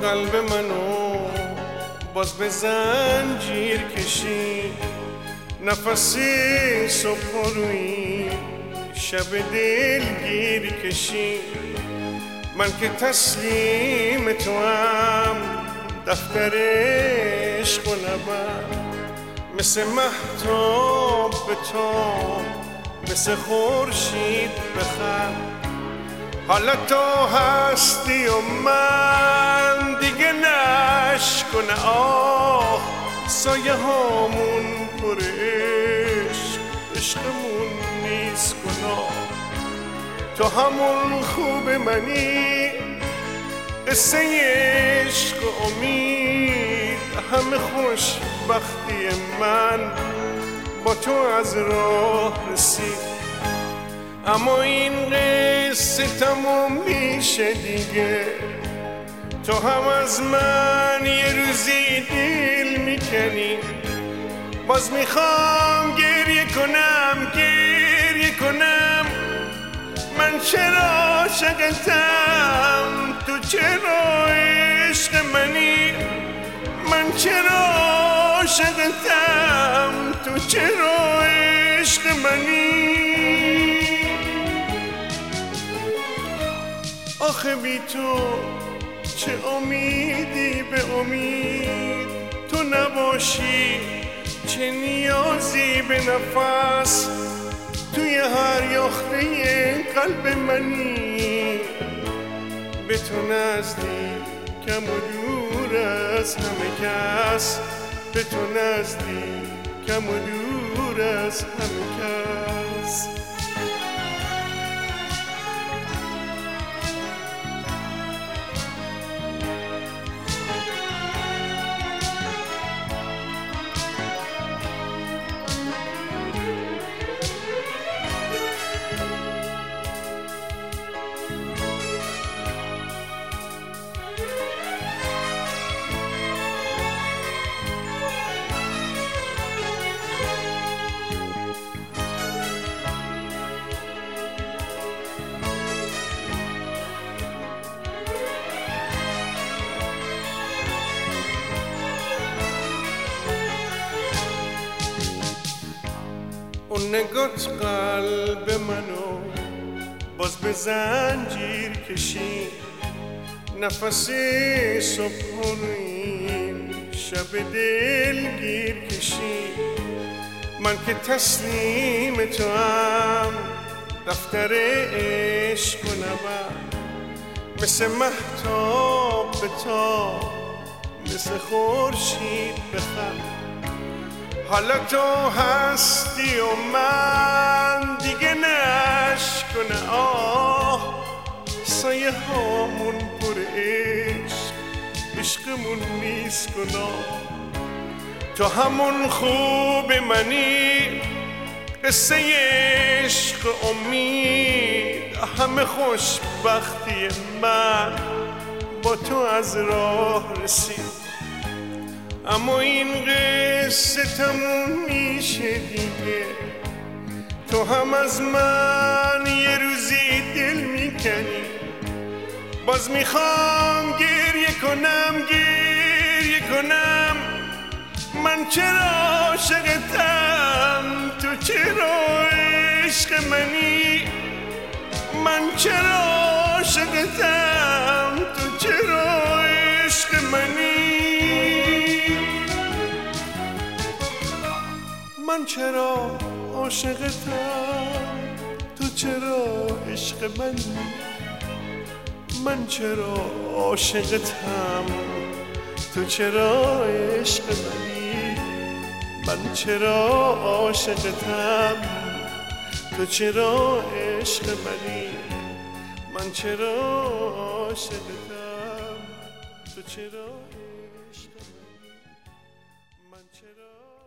قلب منو باز به زنجیر کشی، نفسی صبح روی شب دلگیر کشی. من که تسلیم تو هم دفتر عشق و نبرد، مثل مهتاب به تاب، مثل خورشید بخند. حالا تو هستی و من دیگه نشک و نه آه، سایه هامون پر عشق، عشقمون نیست گناه. تو همون خوب منی، قصه عشق و امید، همه خوشبختی من با تو از راه رسید. اما این قصه تموم میشه دیگه، تو هم از من یه روزی دل میکنی. باز میخوام گریه کنم، گریه کنم. من چرا عاشقتم، تو چرا عشق منی؟ من چرا عاشقتم، تو چرا عشق منی؟ آخه بی تو چه امیدی به امید، تو نباشی چه نیازی به نفس، توی هر یاخته قلب منی. به تو نزدیکم و دور از همه کس، به تو نزدیکم و دور از همه کس. اون نگات قلب منو باز به زنجیر کشی، نفسی صبح روی شب دلگیر کشی. من که تسلیم تو هم دفتر عشق و نبرد، مثل مهتاب به تاب، مثل خورشید بخند. حالا تو هستی و من دیگه نشک و نه آه، سایه هامون پر عشق، عشقمون نیست گناه. تو همون خوب منی، قصه عشق و امید، همه خوشبختی من با تو از راه رسید. اما این قصه تموم میشه دیگه، تو هم از من یه روزی دل میکنی. باز میخوام گریه کنم، گریه کنم. من چرا عاشقتم، تو چرا عشق منی؟ من چرا عاشقتم، تو چرا عشق منی؟ من چرا عاشقتم، تو چرا عشق منی؟ من چرا عاشقتم، تو چرا عشق منی؟ من چرا عاشقتم، تو چرا عشق منی؟ من چرا عاشقتم، تو چرا عشق منی؟ من چرا